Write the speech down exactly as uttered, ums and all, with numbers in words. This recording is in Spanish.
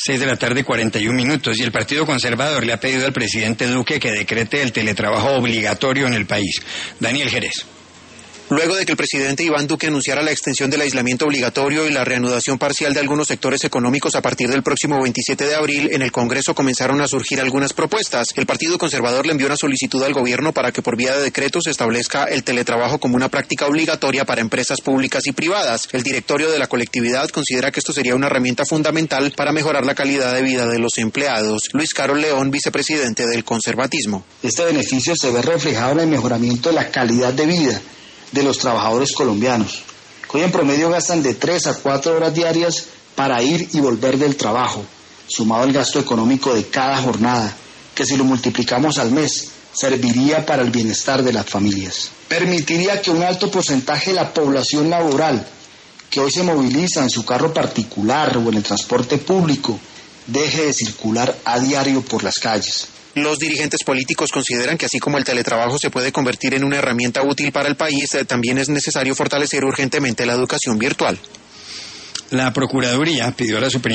Seis de la tarde, cuarenta y un minutos, y el Partido Conservador le ha pedido al presidente Duque que decrete el teletrabajo obligatorio en el país. Daniel Jerez. Luego de que el presidente Iván Duque anunciara la extensión del aislamiento obligatorio y la reanudación parcial de algunos sectores económicos a partir del próximo veintisiete de abril, en el Congreso comenzaron a surgir algunas propuestas. El Partido Conservador le envió una solicitud al gobierno para que por vía de decreto se establezca el teletrabajo como una práctica obligatoria para empresas públicas y privadas. El directorio de la colectividad considera que esto sería una herramienta fundamental para mejorar la calidad de vida de los empleados. Luis Carlos León, vicepresidente del conservatismo. Este beneficio se ve reflejado en el mejoramiento de la calidad de vida de los trabajadores colombianos, que hoy en promedio gastan de tres a cuatro horas diarias para ir y volver del trabajo, sumado al gasto económico de cada jornada, que si lo multiplicamos al mes, serviría para el bienestar de las familias. Permitiría que un alto porcentaje de la población laboral, que hoy se moviliza en su carro particular o en el transporte público, deje de circular a diario por las calles. Los dirigentes políticos consideran que así como el teletrabajo se puede convertir en una herramienta útil para el país, también es necesario fortalecer urgentemente la educación virtual. La Procuraduría pidió a la Superintendencia